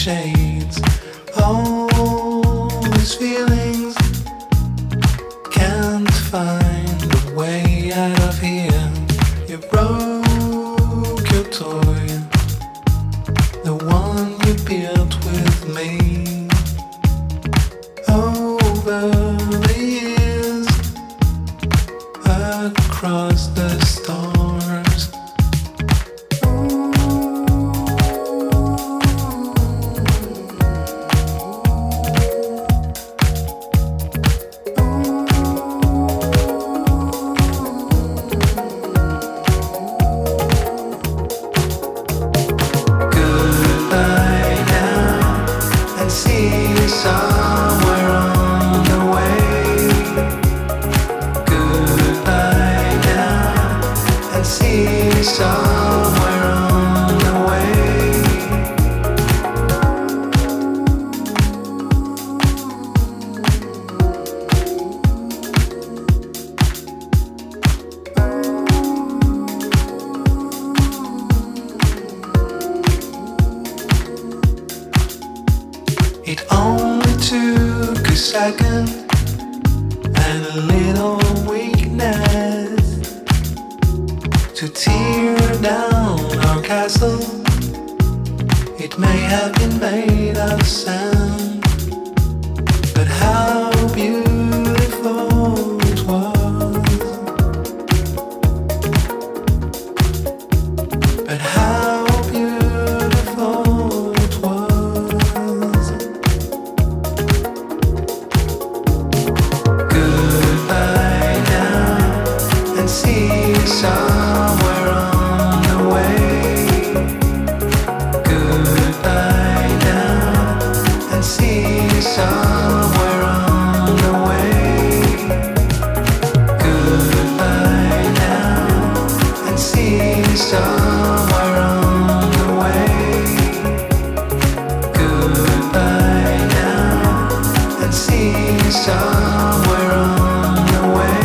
shades. All these feelings can't find a way out of here. You broke your toy, the one you built with me. Over the years, across the storms. It only took a second and a little weakness to tear down our castle. It may have been made of sand, but how beautiful it was. But how beautiful it was. Goodbye now, and see you somewhere on the way. Goodbye now, and see you somewhere on the way. Goodbye now, and see you somewhere on the way. Goodbye now, and see you somewhere on the way.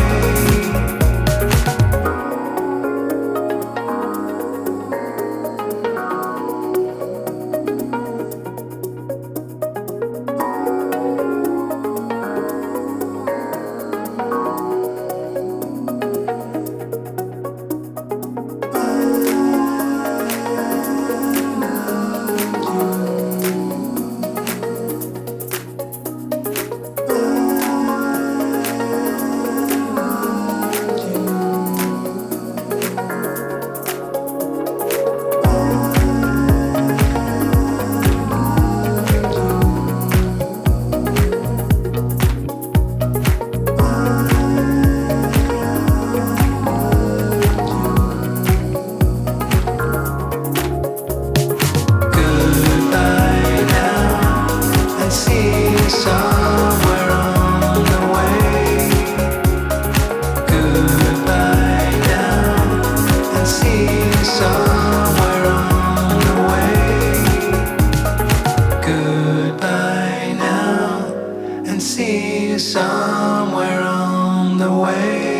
Goodbye now, and see you somewhere on the way.